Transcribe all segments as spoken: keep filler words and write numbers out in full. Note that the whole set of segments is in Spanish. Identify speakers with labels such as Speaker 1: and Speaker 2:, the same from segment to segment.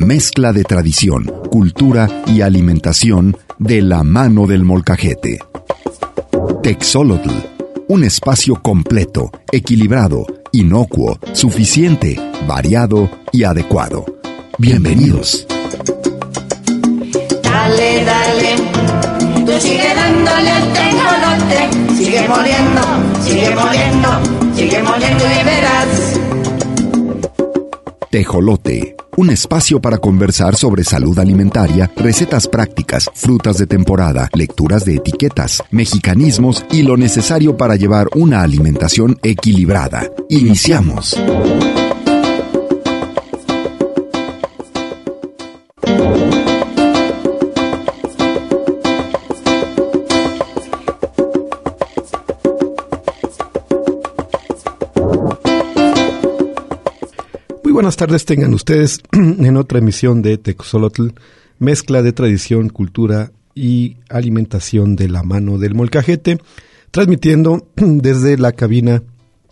Speaker 1: Mezcla de tradición, cultura y alimentación de la mano del molcajete. Texolotl, un espacio completo, equilibrado, inocuo, suficiente, variado y adecuado. Bienvenidos.
Speaker 2: Dale, dale, tú sigue dándole al tejolote, sigue moliendo, sigue moliendo, sigue moliendo y verás.
Speaker 1: Tejolote, un espacio para conversar sobre salud alimentaria, recetas prácticas, frutas de temporada, lecturas de etiquetas, mexicanismos y lo necesario para llevar una alimentación equilibrada. Iniciamos.
Speaker 3: Buenas tardes tengan ustedes en otra emisión de Texolotl, mezcla de tradición, cultura y alimentación de la mano del molcajete, transmitiendo desde la cabina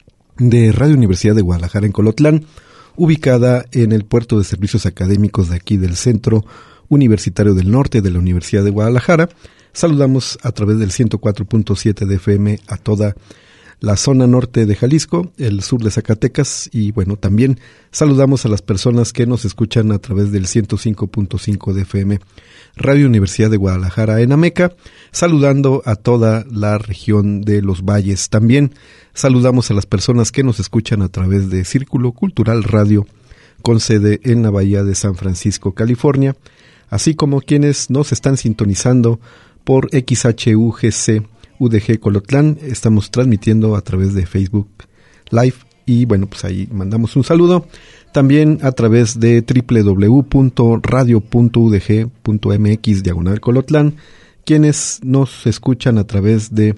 Speaker 3: de Radio Universidad de Guadalajara en Colotlán, ubicada en el puerto de servicios académicos de aquí del Centro Universitario del Norte de la Universidad de Guadalajara. Saludamos a través del ciento cuatro punto siete de F M a toda la zona norte de Jalisco, el sur de Zacatecas y bueno, también saludamos a las personas que nos escuchan a través del ciento cinco punto cinco de F M Radio Universidad de Guadalajara en Ameca, saludando a toda la región de los valles. También saludamos a las personas que nos escuchan a través de Círculo Cultural Radio con sede en la Bahía de San Francisco, California, así como quienes nos están sintonizando por X H U G C U D G Colotlán. Estamos transmitiendo a través de Facebook Live y bueno, pues ahí mandamos un saludo. También a través de doble u doble u doble u punto radio punto u d g punto m x diagonal Colotlán, quienes nos escuchan a través de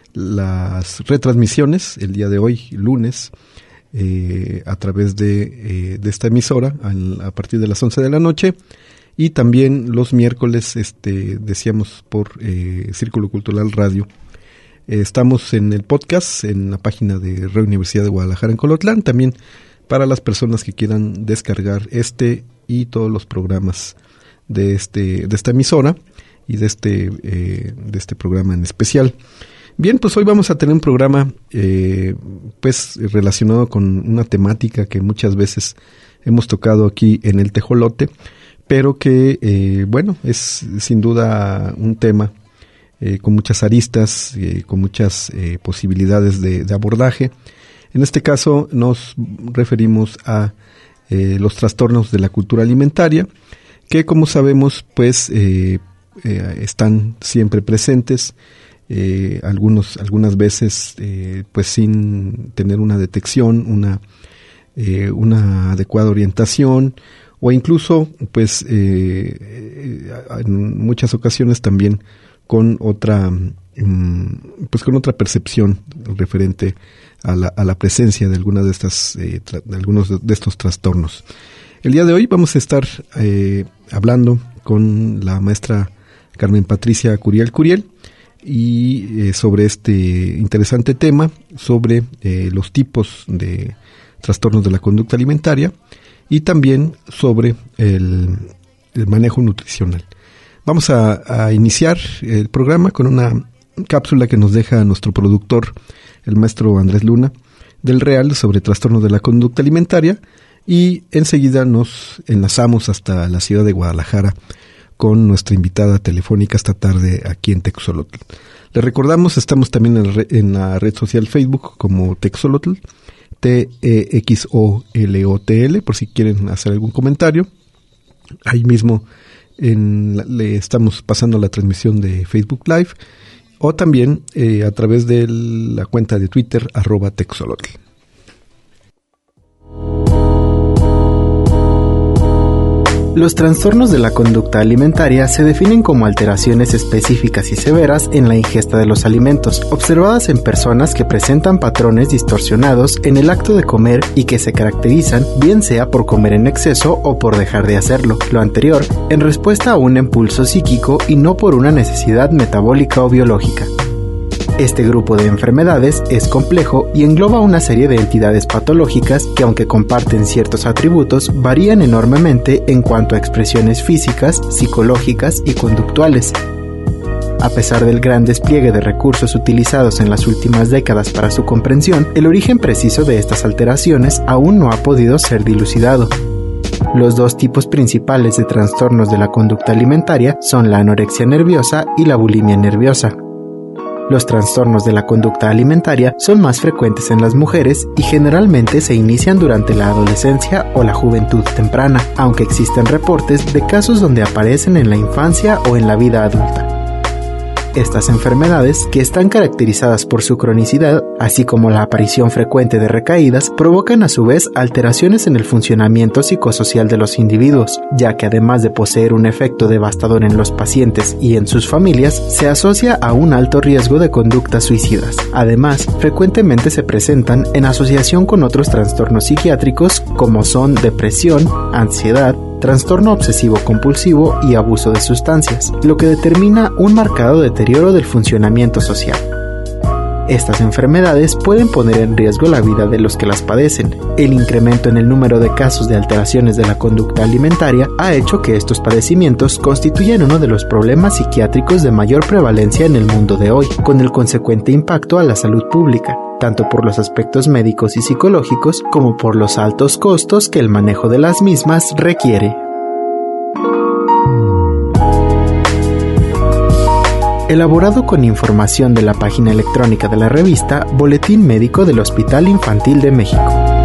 Speaker 3: las retransmisiones el día de hoy, lunes, eh, a través de, eh, de esta emisora a, a partir de las once de la noche. Y también los miércoles, este, decíamos, por eh, Círculo Cultural Radio. Eh, estamos en el podcast, en la página de Radio Universidad de Guadalajara en Colotlán. También para las personas que quieran descargar este y todos los programas de este de esta emisora y de este eh, de este programa en especial. Bien, pues hoy vamos a tener un programa eh, pues relacionado con una temática que muchas veces hemos tocado aquí en el Tejolote, pero que, eh, bueno, es sin duda un tema eh, con muchas aristas, eh, con muchas eh, posibilidades de, de abordaje. En este caso nos referimos a eh, los trastornos de la cultura alimentaria, que como sabemos, pues, eh, eh, están siempre presentes, eh, algunos, algunas veces, eh, pues, sin tener una detección, una, eh, una adecuada orientación, o incluso, pues, eh, en muchas ocasiones también con otra, pues, con otra percepción referente a la, a la presencia de algunas de estas, eh, tra- de algunos de estos trastornos. El día de hoy vamos a estar eh, hablando con la maestra Carmen Patricia Curiel Curiel y eh, sobre este interesante tema, sobre eh, los tipos de trastornos de la conducta alimentaria, y también sobre el, el manejo nutricional. Vamos a, a iniciar el programa con una cápsula que nos deja nuestro productor, el maestro Andrés Luna, del Real, sobre trastornos de la conducta alimentaria, y enseguida nos enlazamos hasta la ciudad de Guadalajara con nuestra invitada telefónica esta tarde aquí en Texolotl. Les recordamos, estamos también en la red, en la red social Facebook como Texolotl, T E X O L O T L, por si quieren hacer algún comentario. Ahí mismo en la, le estamos pasando la transmisión de Facebook Live, o también eh, a través de la cuenta de Twitter, arroba Texolotl.
Speaker 4: Los trastornos de la conducta alimentaria se definen como alteraciones específicas y severas en la ingesta de los alimentos, observadas en personas que presentan patrones distorsionados en el acto de comer y que se caracterizan bien sea por comer en exceso o por dejar de hacerlo, lo anterior en respuesta a un impulso psíquico y no por una necesidad metabólica o biológica. Este grupo de enfermedades es complejo y engloba una serie de entidades patológicas que, aunque comparten ciertos atributos, varían enormemente en cuanto a expresiones físicas, psicológicas y conductuales. A pesar del gran despliegue de recursos utilizados en las últimas décadas para su comprensión, el origen preciso de estas alteraciones aún no ha podido ser dilucidado. Los dos tipos principales de trastornos de la conducta alimentaria son la anorexia nerviosa y la bulimia nerviosa. Los trastornos de la conducta alimentaria son más frecuentes en las mujeres y generalmente se inician durante la adolescencia o la juventud temprana, aunque existen reportes de casos donde aparecen en la infancia o en la vida adulta. Estas enfermedades, que están caracterizadas por su cronicidad, así como la aparición frecuente de recaídas, provocan a su vez alteraciones en el funcionamiento psicosocial de los individuos, ya que además de poseer un efecto devastador en los pacientes y en sus familias, se asocia a un alto riesgo de conductas suicidas. Además, frecuentemente se presentan en asociación con otros trastornos psiquiátricos como son depresión, ansiedad, trastorno obsesivo-compulsivo y abuso de sustancias, lo que determina un marcado deterioro del funcionamiento social. Estas enfermedades pueden poner en riesgo la vida de los que las padecen. El incremento en el número de casos de alteraciones de la conducta alimentaria ha hecho que estos padecimientos constituyan uno de los problemas psiquiátricos de mayor prevalencia en el mundo de hoy, con el consecuente impacto a la salud pública, tanto por los aspectos médicos y psicológicos como por los altos costos que el manejo de las mismas requiere. Elaborado con información de la página electrónica de la revista Boletín Médico del Hospital Infantil de México.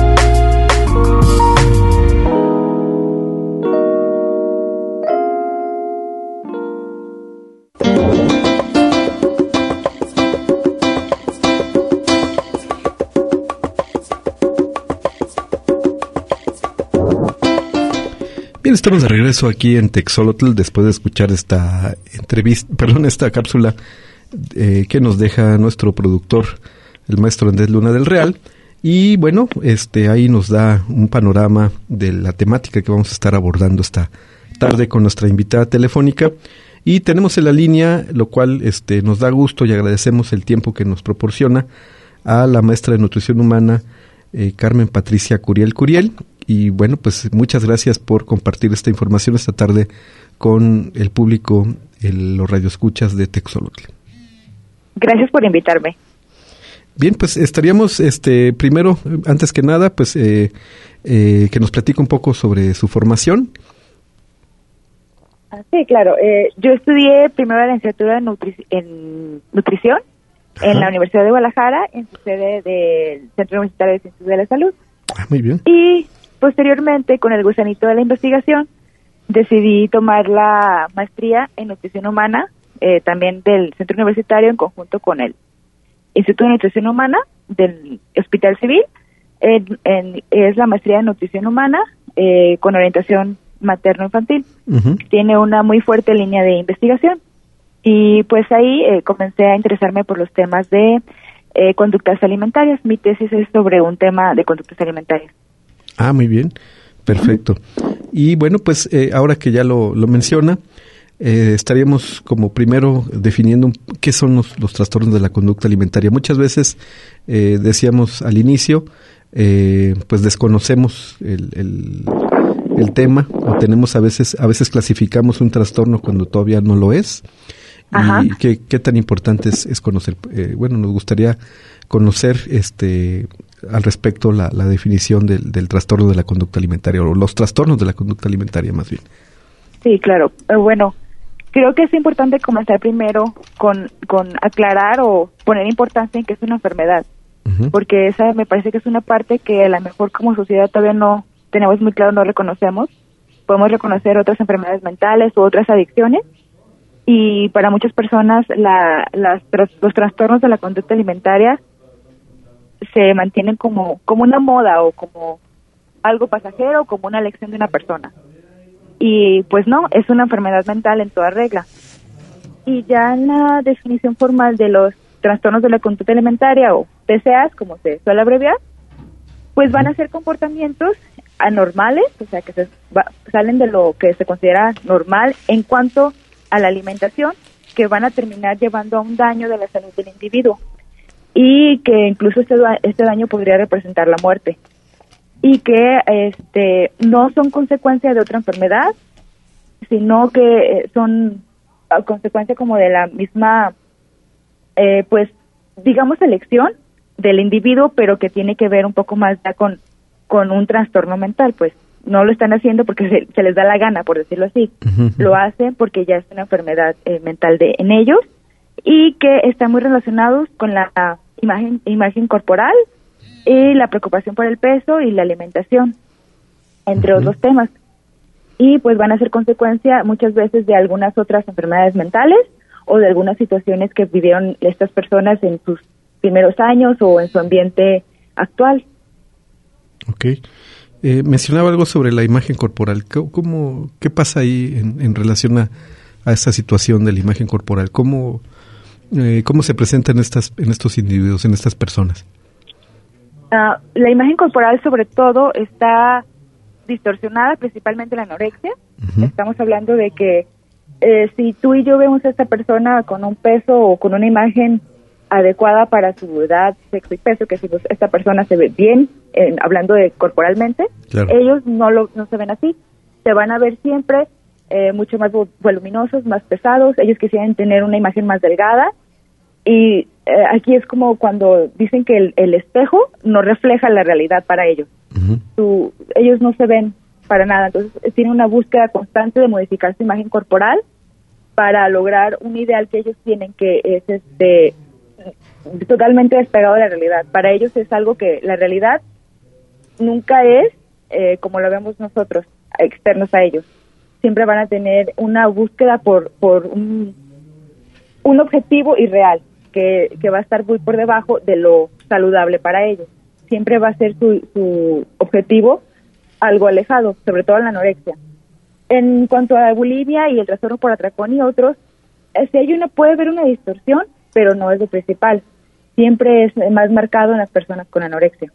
Speaker 3: Bien, estamos de regreso aquí en Texolotl después de escuchar esta entrevista, perdón, esta cápsula eh, que nos deja nuestro productor, el maestro Andrés Luna del Real. Y bueno, este ahí nos da un panorama de la temática que vamos a estar abordando esta tarde con nuestra invitada telefónica. Y tenemos en la línea, lo cual este nos da gusto y agradecemos el tiempo que nos proporciona, a la maestra de nutrición humana, eh, Carmen Patricia Curiel Curiel. Y bueno, pues muchas gracias por compartir esta información esta tarde con el público, el, los radioescuchas de Texolotl.
Speaker 5: Gracias por invitarme.
Speaker 3: Bien, pues estaríamos, este, primero, antes que nada, pues eh, eh, que nos platique un poco sobre su formación.
Speaker 5: Ah, sí, claro. Eh, yo estudié primero la licenciatura en, nutri- en nutrición Ajá. en la Universidad de Guadalajara, en su sede del Centro Universitario de Ciencias de la Salud.
Speaker 3: Ah, muy bien.
Speaker 5: Y posteriormente, con el gusanito de la investigación, decidí tomar la maestría en nutrición humana, eh, también del Centro Universitario, en conjunto con el Instituto de Nutrición Humana del Hospital Civil. En, en, es la maestría en nutrición humana eh, con orientación materno-infantil. Uh-huh. Tiene una muy fuerte línea de investigación. Y pues ahí eh, comencé a interesarme por los temas de eh, conductas alimentarias. Mi tesis es sobre un tema de conductas alimentarias.
Speaker 3: Ah, muy bien, perfecto. Y bueno, pues eh, ahora que ya lo, lo menciona, eh, estaríamos como primero definiendo qué son los, los trastornos de la conducta alimentaria. Muchas veces eh, decíamos al inicio, eh, pues desconocemos el, el, el tema, o tenemos a veces, a veces clasificamos un trastorno cuando todavía no lo es.
Speaker 5: Ajá.
Speaker 3: Y qué, qué tan importante es, es conocer. Eh, bueno, nos gustaría conocer este al respecto la, la definición del, del trastorno de la conducta alimentaria, o los trastornos de la conducta alimentaria más bien.
Speaker 5: Sí, claro. Eh, bueno, creo que es importante comenzar primero con, con aclarar o poner importancia en que es una enfermedad, uh-huh. porque esa me parece que es una parte que a lo mejor como sociedad todavía no tenemos muy claro, no reconocemos. Podemos reconocer otras enfermedades mentales u otras adicciones, y para muchas personas la, las, los trastornos de la conducta alimentaria se mantienen como, como una moda o como algo pasajero o como una elección de una persona. Y pues no, es una enfermedad mental en toda regla. Y ya en la definición formal de los trastornos de la conducta alimentaria, o T C As, como se suele abreviar, pues van a ser comportamientos anormales, o sea, que se va, salen de lo que se considera normal en cuanto a la alimentación, que van a terminar llevando a un daño de la salud del individuo y que incluso este, este daño podría representar la muerte y que este no son consecuencia de otra enfermedad, sino que son a consecuencia como de la misma, eh, pues, digamos, elección del individuo, pero que tiene que ver un poco más ya con, con un trastorno mental, pues. No lo están haciendo porque se, se les da la gana, por decirlo así. Uh-huh. Lo hacen porque ya es una enfermedad eh, mental de en ellos y que están muy relacionados con la imagen, imagen corporal y la preocupación por el peso y la alimentación, entre uh-huh. otros temas. Y pues van a ser consecuencia muchas veces de algunas otras enfermedades mentales o de algunas situaciones que vivieron estas personas en sus primeros años o en su ambiente actual.
Speaker 3: Ok. Eh, mencionaba algo sobre la imagen corporal. ¿Cómo, qué pasa ahí en, en relación a, a esta situación de la imagen corporal? ¿Cómo, eh, cómo se presenta en, estas, en estos individuos, en estas personas?
Speaker 5: Uh, la imagen corporal sobre todo está distorsionada, principalmente la anorexia. Uh-huh. Estamos hablando de que eh, si tú y yo vemos a esta persona con un peso o con una imagen adecuada para su edad, sexo y peso, que si pues, esta persona se ve bien, eh, hablando de corporalmente, claro. Ellos no lo no se ven así, se van a ver siempre eh, mucho más voluminosos, más pesados, ellos quisieran tener una imagen más delgada y eh, aquí es como cuando dicen que el, el espejo no refleja la realidad para ellos. Uh-huh. Su, ellos no se ven para nada, entonces tienen una búsqueda constante de modificar su imagen corporal para lograr un ideal que ellos tienen que es este totalmente despegado de la realidad. Para ellos es algo que la realidad nunca es eh, como lo vemos nosotros, externos a ellos. Siempre van a tener una búsqueda por por un, un objetivo irreal que, que va a estar muy por debajo de lo saludable para ellos. Siempre va a ser su, su objetivo algo alejado, sobre todo en la anorexia. En cuanto a la bulimia y el trastorno por atracón y otros, eh, si hay una, puede haber una distorsión, pero no es lo principal. Siempre es más marcado en las personas con anorexia.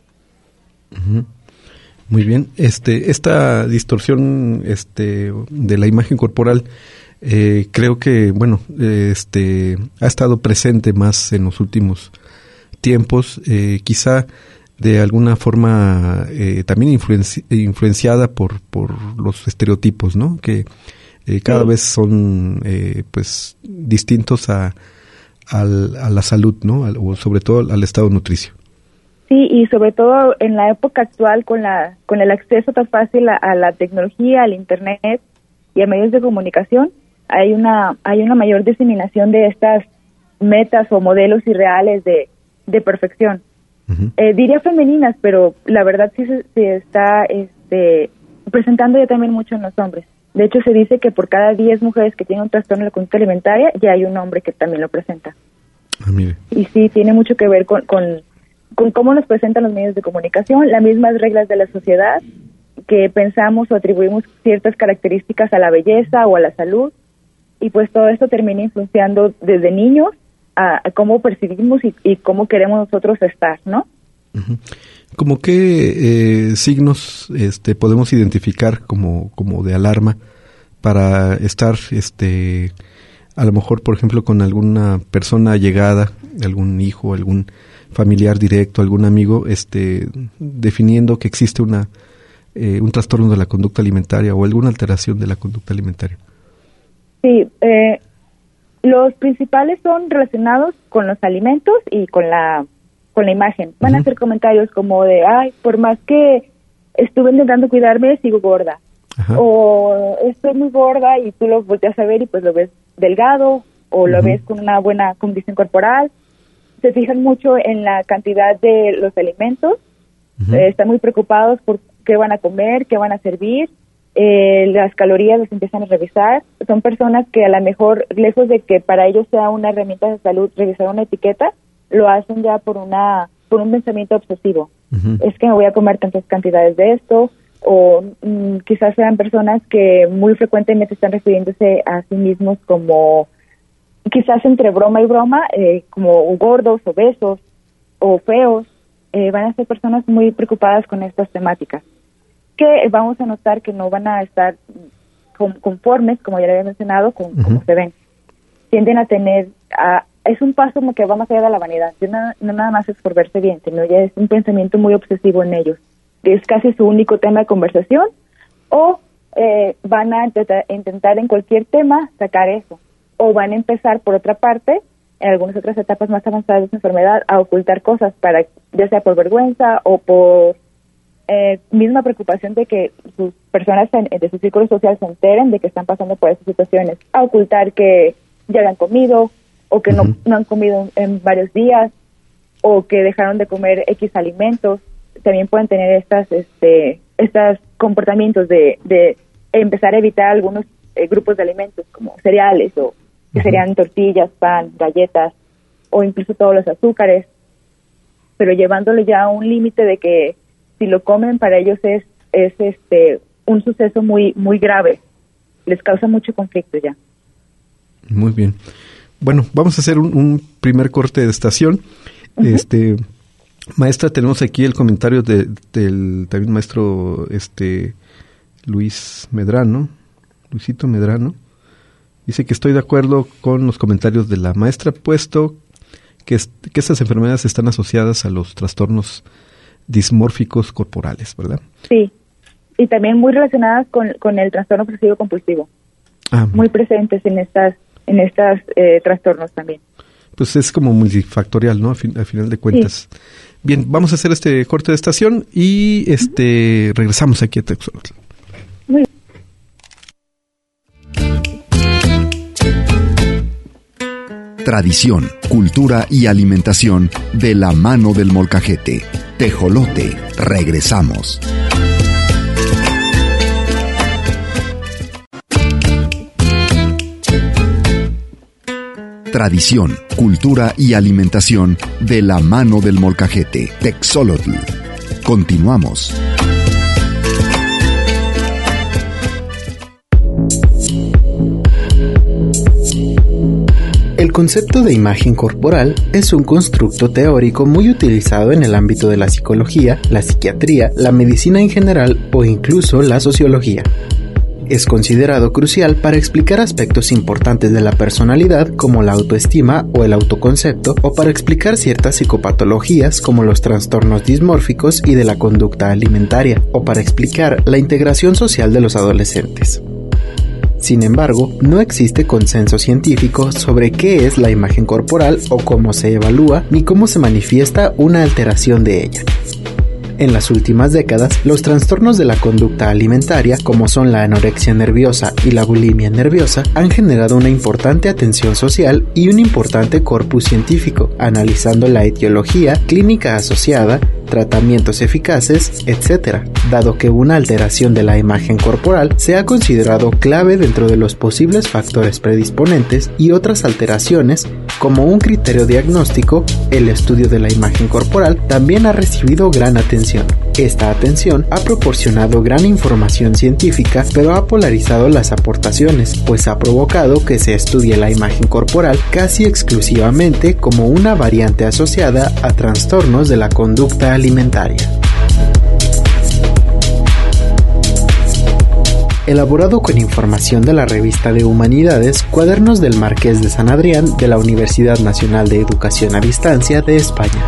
Speaker 3: Uh-huh. Muy bien. Este, esta distorsión, este, de la imagen corporal, eh, creo que, bueno, este, ha estado presente más en los últimos tiempos, eh, quizá de alguna forma eh, también influenci- influenciada por por los estereotipos, ¿no? Que eh, cada sí. vez son, eh, pues, distintos a Al, a la salud, ¿no? Al, o sobre todo al estado nutricio.
Speaker 5: Sí, y sobre todo en la época actual con la con el acceso tan fácil a, a la tecnología, al internet y a medios de comunicación, hay una hay una mayor diseminación de estas metas o modelos irreales de, de perfección. Uh-huh. Eh, diría femeninas, pero la verdad sí se, se está este, presentando ya también mucho en los hombres. De hecho, se dice que por cada diez mujeres que tienen un trastorno de la conducta alimentaria, ya hay un hombre que también lo presenta.
Speaker 3: Ah, mire.
Speaker 5: Y sí, tiene mucho que ver con, con, con cómo nos presentan los medios de comunicación, las mismas reglas de la sociedad, que pensamos o atribuimos ciertas características a la belleza o a la salud, y pues todo esto termina influenciando desde niños a, a cómo percibimos y, y cómo queremos nosotros estar, ¿no?
Speaker 3: Uh-huh. ¿Cómo qué eh, signos este, podemos identificar como, como de alarma para estar, este, a lo mejor, por ejemplo, con alguna persona allegada, algún hijo, algún familiar directo, algún amigo, este, definiendo que existe una eh, un trastorno de la conducta alimentaria o alguna alteración de la conducta alimentaria?
Speaker 5: Sí, eh, los principales son relacionados con los alimentos y con la con la imagen. Van uh-huh. a hacer comentarios como de, ay, por más que estuve intentando cuidarme, sigo gorda. Uh-huh. O estoy muy gorda y tú lo volteas a ver y pues lo ves delgado o lo uh-huh. ves con una buena condición corporal. Se fijan mucho en la cantidad de los alimentos. Uh-huh. Eh, están muy preocupados por qué van a comer, qué van a servir. Eh, las calorías las empiezan a revisar. Son personas que a lo mejor, lejos de que para ellos sea una herramienta de salud revisar una etiqueta, lo hacen ya por una por un pensamiento obsesivo. Uh-huh. Es que me voy a comer tantas cantidades de esto, o mm, quizás sean personas que muy frecuentemente están refiriéndose a sí mismos como, quizás entre broma y broma, eh, como gordos, obesos o feos. Eh, van a ser personas muy preocupadas con estas temáticas, que vamos a notar que no van a estar con, conformes, como ya le había mencionado, con uh-huh. cómo se ven. tienden a tener, a, es un paso como que va más allá de la vanidad, no, no nada más es por verse bien, sino ya es un pensamiento muy obsesivo en ellos, es casi su único tema de conversación, o eh, van a intentar, intentar en cualquier tema sacar eso, o van a empezar por otra parte, en algunas otras etapas más avanzadas de su enfermedad, a ocultar cosas, para ya sea por vergüenza o por eh, misma preocupación de que sus personas en, de su círculo social se enteren de que están pasando por esas situaciones, a ocultar que ya habían comido, o que uh-huh. no, no han comido en varios días, o que dejaron de comer X alimentos. También pueden tener estas este estos comportamientos de, de empezar a evitar algunos eh, grupos de alimentos, como cereales, o que uh-huh. serían tortillas, pan, galletas, o incluso todos los azúcares, pero llevándolo ya a un límite de que si lo comen para ellos es es este un suceso muy muy grave, les causa mucho conflicto ya.
Speaker 3: Muy bien. Bueno, vamos a hacer un, un primer corte de estación. Uh-huh. Este, maestra, tenemos aquí el comentario de, del también maestro este Luis Medrano, Luisito Medrano. Dice que estoy de acuerdo con los comentarios de la maestra, puesto que, es, que estas enfermedades están asociadas a los trastornos dismórficos corporales, ¿verdad?
Speaker 5: Sí, y también muy relacionadas con, con el trastorno obsesivo compulsivo. Ah, muy presentes en estas en estos eh, trastornos también.
Speaker 3: Pues es como multifactorial, ¿no? A, fin, a final de cuentas. Sí. Bien, vamos a hacer este corte de estación y este uh-huh. regresamos aquí a Texolotl. Muy bien.
Speaker 1: Tradición, cultura y alimentación de la mano del molcajete. Tejolote, regresamos. Tradición, cultura y alimentación de la mano del molcajete. Texolotl. Continuamos.
Speaker 4: El concepto de imagen corporal es un constructo teórico muy utilizado en el ámbito de la psicología, la psiquiatría, la medicina en general o incluso la sociología. Es considerado crucial para explicar aspectos importantes de la personalidad como la autoestima o el autoconcepto, o para explicar ciertas psicopatologías como los trastornos dismórficos y de la conducta alimentaria, o para explicar la integración social de los adolescentes. Sin embargo, no existe consenso científico sobre qué es la imagen corporal o cómo se evalúa ni cómo se manifiesta una alteración de ella. En las últimas décadas, los trastornos de la conducta alimentaria, como son la anorexia nerviosa y la bulimia nerviosa, han generado una importante atención social y un importante corpus científico, analizando la etiología, clínica asociada, tratamientos eficaces, etcétera, dado que una alteración de la imagen corporal se ha considerado clave dentro de los posibles factores predisponentes, y otras alteraciones, como un criterio diagnóstico, el estudio de la imagen corporal también ha recibido gran atención. Esta atención ha proporcionado gran información científica, pero ha polarizado las aportaciones, pues ha provocado que se estudie la imagen corporal casi exclusivamente como una variante asociada a trastornos de la conducta alimentaria. Elaborado con información de la revista de Humanidades, Cuadernos del Marqués de San Adrián de la Universidad Nacional de Educación a Distancia de España.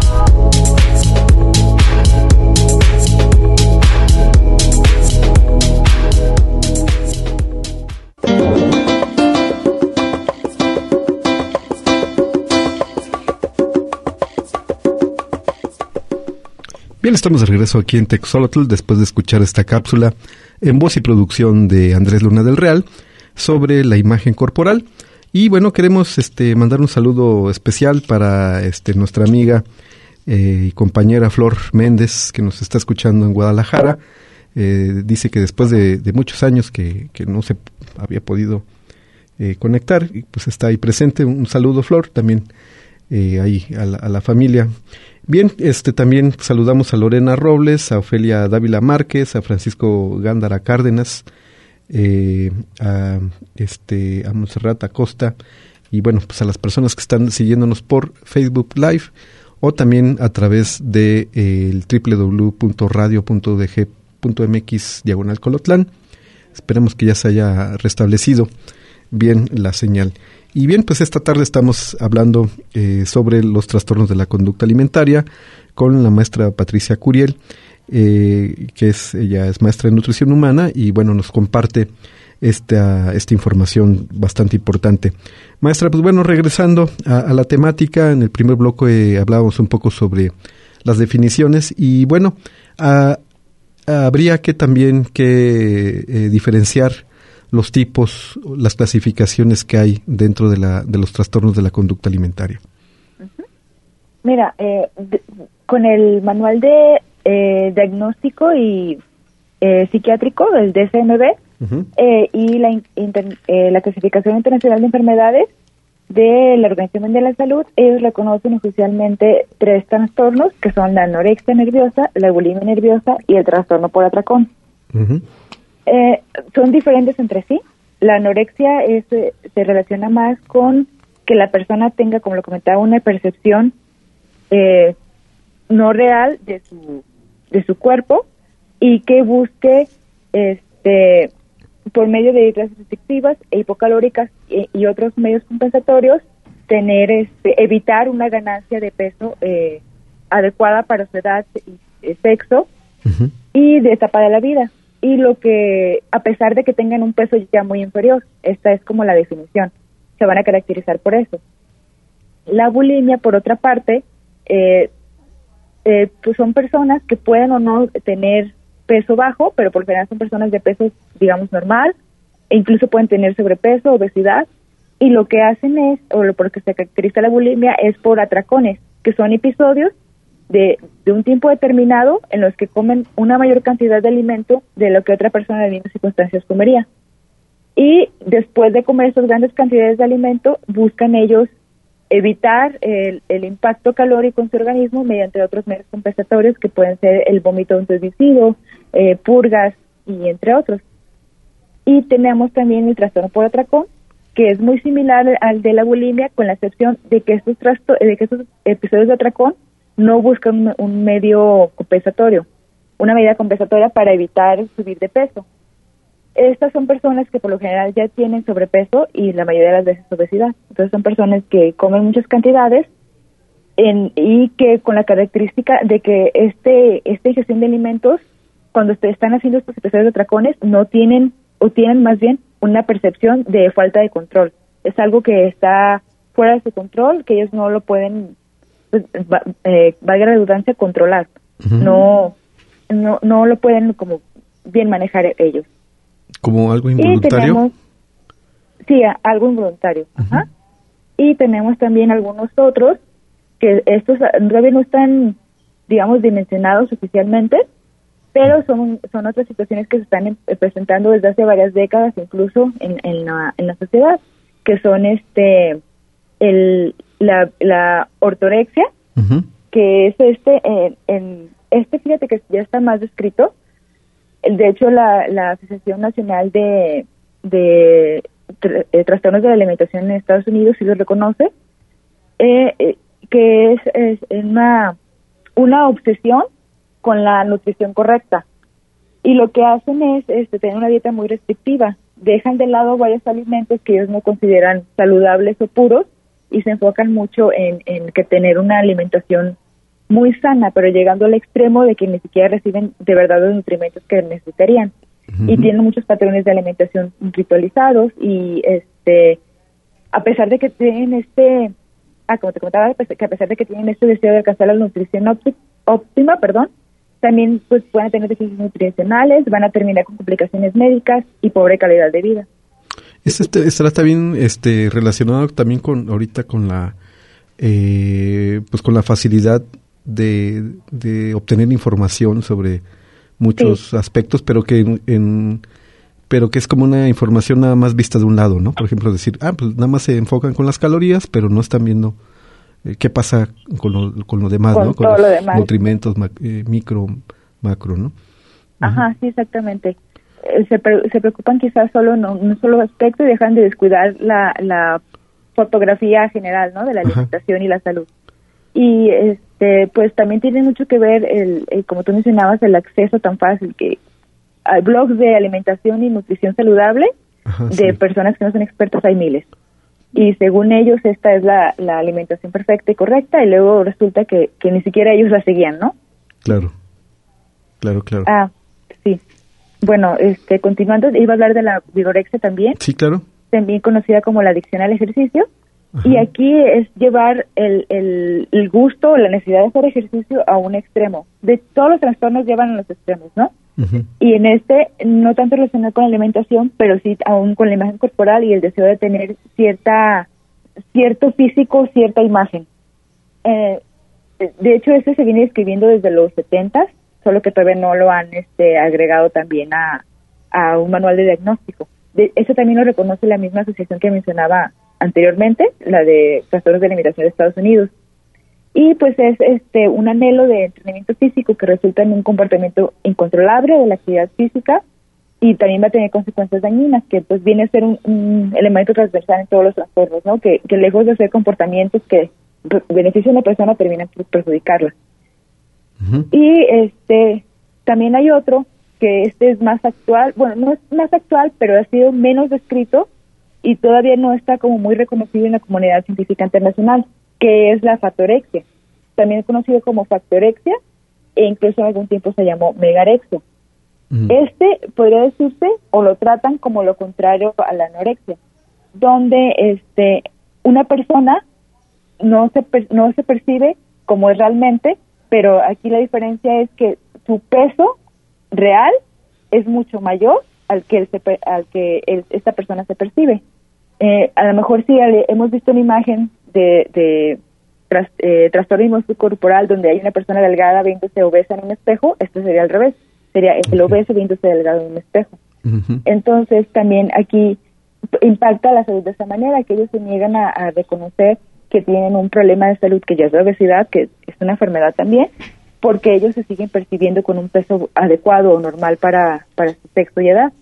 Speaker 3: Bien, estamos de regreso aquí en Texolotl después de escuchar esta cápsula en voz y producción de Andrés Luna del Real sobre la imagen corporal. Y bueno, queremos este mandar un saludo especial para este nuestra amiga eh, y compañera Flor Méndez, que nos está escuchando en Guadalajara. Eh, dice que después de, de muchos años que, que no se había podido eh, conectar, y pues está ahí presente. Un saludo, Flor, también eh, ahí a la, a la familia. Bien, este también saludamos a Lorena Robles, a Ofelia Dávila Márquez, a Francisco Gándara Cárdenas, eh, a este a Montserrat Acosta, y bueno, pues a las personas que están siguiéndonos por Facebook Live o también a través de eh, el doble u doble u doble u punto radio punto d g punto m x diagonal Colotlán. Esperemos que ya se haya restablecido bien la señal. Y bien, pues esta tarde estamos hablando eh, sobre los trastornos de la conducta alimentaria con la maestra Patricia Curiel, eh, que es ella es maestra en nutrición humana y bueno, nos comparte esta, esta información bastante importante. Maestra, pues bueno, regresando a, a la temática, en el primer bloque eh, hablábamos un poco sobre las definiciones y bueno, a, a, habría que también que eh, diferenciar los tipos, las clasificaciones que hay dentro de la de los trastornos de la conducta alimentaria.
Speaker 5: Mira, eh, de, con el manual de eh, diagnóstico y eh, psiquiátrico, el D S M B, uh-huh. eh, y la, inter, eh, la clasificación internacional de enfermedades de la Organización Mundial de la Salud, ellos reconocen oficialmente tres trastornos, que son la anorexia nerviosa, la bulimia nerviosa y el trastorno por atracón. Uh-huh. Eh, son diferentes entre sí. La anorexia es, eh, se relaciona más con que la persona tenga, como lo comentaba, una percepción eh, no real de su de su cuerpo y que busque este por medio de dietas restrictivas e hipocalóricas y, y otros medios compensatorios tener este evitar una ganancia de peso eh, adecuada para su edad y eh, sexo uh-huh. y de etapa de la vida. Y lo que, a pesar de que tengan un peso ya muy inferior, esta es como la definición, se van a caracterizar por eso. La bulimia, por otra parte, eh, eh, pues son personas que pueden o no tener peso bajo, pero por lo general son personas de peso, digamos, normal, e incluso pueden tener sobrepeso, obesidad, y lo que hacen es, o lo por lo que se caracteriza la bulimia, es por atracones, que son episodios De, de un tiempo determinado en los que comen una mayor cantidad de alimento de lo que otra persona en las mismas circunstancias comería. Y después de comer esas grandes cantidades de alimento, buscan ellos evitar el, el impacto calórico en su organismo mediante otros medios compensatorios que pueden ser el vómito inducido, eh, purgas y entre otros. Y tenemos también el trastorno por atracón, que es muy similar al de la bulimia, con la excepción de que estos, trasto- de que estos episodios de atracón no buscan un, un medio compensatorio, una medida compensatoria para evitar subir de peso. Estas son personas que por lo general ya tienen sobrepeso y la mayoría de las veces obesidad. Entonces son personas que comen muchas cantidades en, y que con la característica de que este esta ingestión de alimentos, cuando ustedes están haciendo estos episodios de atracones, no tienen, o tienen más bien una percepción de falta de control. Es algo que está fuera de su control, que ellos no lo pueden, pues, va, eh, valga la redundancia, controlar. Uh-huh. No, no, no lo pueden como bien manejar ellos.
Speaker 3: ¿Como algo involuntario?
Speaker 5: Tenemos, sí, algo involuntario. Uh-huh. Ajá. Y tenemos también algunos otros que estos todavía no están, digamos, dimensionados oficialmente, pero son son otras situaciones que se están em, presentando desde hace varias décadas, incluso en, en, la, en la sociedad, que son este el la, la ortorexia, uh-huh. que es este, en, en este, fíjate que ya está más descrito. De hecho, la, la Asociación Nacional de, de tr- eh, Trastornos de la Alimentación en Estados Unidos sí lo reconoce, eh, eh, que es, es una, una obsesión con la nutrición correcta. Y lo que hacen es este, tener una dieta muy restrictiva. Dejan de lado varios alimentos que ellos no consideran saludables o puros y se enfocan mucho en, en que tener una alimentación muy sana, pero llegando al extremo de que ni siquiera reciben de verdad los nutrimentos que necesitarían. Uh-huh. Y tienen muchos patrones de alimentación ritualizados y este a pesar de que tienen este ah como te comentaba, que a pesar de que tienen este deseo de alcanzar la nutrición óptima, óptima perdón, también pues pueden tener deficiencias nutricionales, van a terminar con complicaciones médicas y pobre calidad de vida.
Speaker 3: Este estará también este relacionado también con ahorita con la eh, pues con la facilidad de, de obtener información sobre muchos sí. aspectos, pero que en, en pero que es como una información nada más vista de un lado, ¿no? Por ejemplo, decir, ah, pues nada más se enfocan con las calorías, pero no están viendo eh, qué pasa con lo, con lo demás,
Speaker 5: con
Speaker 3: ¿no? Con
Speaker 5: todo
Speaker 3: los
Speaker 5: lo demás.
Speaker 3: nutrimentos ma- eh, micro, macro, ¿no?
Speaker 5: Ajá,
Speaker 3: uh-huh.
Speaker 5: sí, exactamente. Eh, se, pre- se preocupan quizás solo en un solo aspecto y dejan de descuidar la, la fotografía general, ¿no? De la alimentación uh-huh. y la salud. Y este pues también tiene mucho que ver el, el como tú mencionabas, el acceso tan fácil que hay blogs de alimentación y nutrición saludable. Ajá, de sí. personas que no son expertas, hay miles. y según ellos esta es la, la alimentación perfecta y correcta, y luego resulta que, que ni siquiera ellos la seguían, ¿no?
Speaker 3: Claro, claro, claro.
Speaker 5: Ah, sí. Bueno, este, continuando, iba a hablar de la vigorexia también.
Speaker 3: Sí, claro.
Speaker 5: También conocida como la adicción al ejercicio. Ajá. Y aquí es llevar el, el, el gusto o la necesidad de hacer ejercicio a un extremo. De todos los trastornos llevan a los extremos, ¿no? Uh-huh. Y en este, no tanto relacionado con la alimentación, pero sí aún con la imagen corporal y el deseo de tener cierta cierto físico, cierta imagen. Eh, de hecho, este se viene describiendo desde los setentas, solo que todavía no lo han este, agregado también a, a un manual de diagnóstico. De, eso también lo reconoce la misma asociación que mencionaba anteriormente, la de Trastornos de Alimentación de Estados Unidos. Y pues es este un anhelo de entrenamiento físico que resulta en un comportamiento incontrolable de la actividad física y también va a tener consecuencias dañinas, que pues viene a ser un, un elemento transversal en todos los trastornos, ¿no? Que, que lejos de ser comportamientos que benefician a la persona, terminan por perjudicarla. Uh-huh. Y este también hay otro, que este es más actual, bueno, no es más actual, pero ha sido menos descrito y todavía no está como muy reconocido en la comunidad científica internacional, que es la factorexia, también es conocido como factorexia, e incluso en algún tiempo se llamó megarexia. Mm. Este podría decirse, o lo tratan como lo contrario a la anorexia, donde este una persona no se per, no se percibe como es realmente, pero aquí la diferencia es que su peso real es mucho mayor al que, el, al que el, esta persona se percibe. Eh, a lo mejor sí hemos visto una imagen de, de tras, eh, trastorno corporal donde hay una persona delgada viéndose obesa en un espejo, esto sería al revés, sería el obeso viéndose delgado en un espejo. Uh-huh. Entonces también aquí impacta la salud de esa manera, que ellos se niegan a, a reconocer que tienen un problema de salud, que ya es la obesidad, que es una enfermedad también, porque ellos se siguen percibiendo con un peso adecuado o normal para, para su sexo y edad.